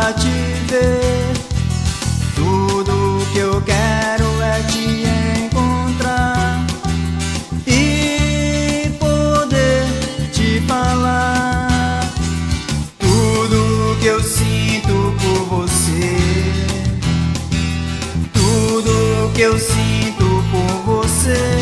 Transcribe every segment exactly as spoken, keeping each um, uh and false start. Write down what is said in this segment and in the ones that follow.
pra te ver. Tudo que eu quero é te encontrar e poder te falar tudo que eu sinto por você, tudo que eu sinto por você.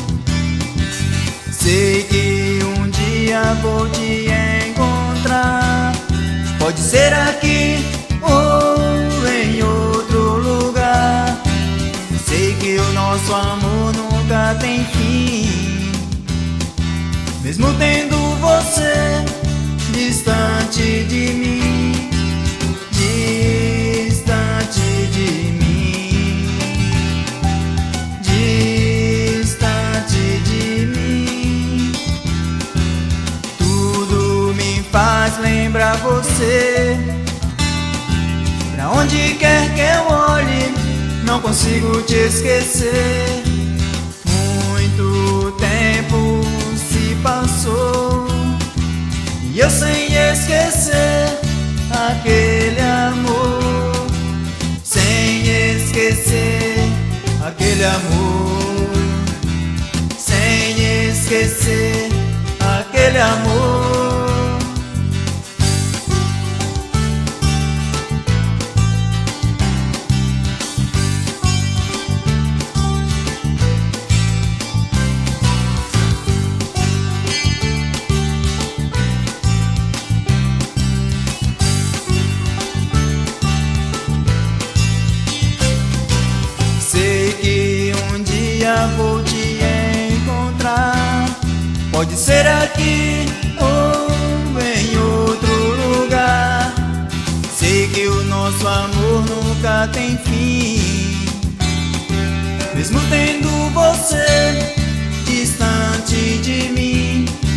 Sei que um dia vou te encontrar, pode ser aqui ou em outro lugar. Sei que o nosso amor nunca tem fim, mesmo tendo você distante de mim, distante de mim, distante de mim. Tudo me faz lembrar você. Pra onde quer que eu olhe, não consigo te esquecer. Muito tempo se passou e eu sem esquecer aquele amor, sem esquecer aquele amor, sem esquecer aquele amor. Vou te encontrar, pode ser aqui ou em outro lugar. Sei que o nosso amor nunca tem fim, mesmo tendo você distante de mim,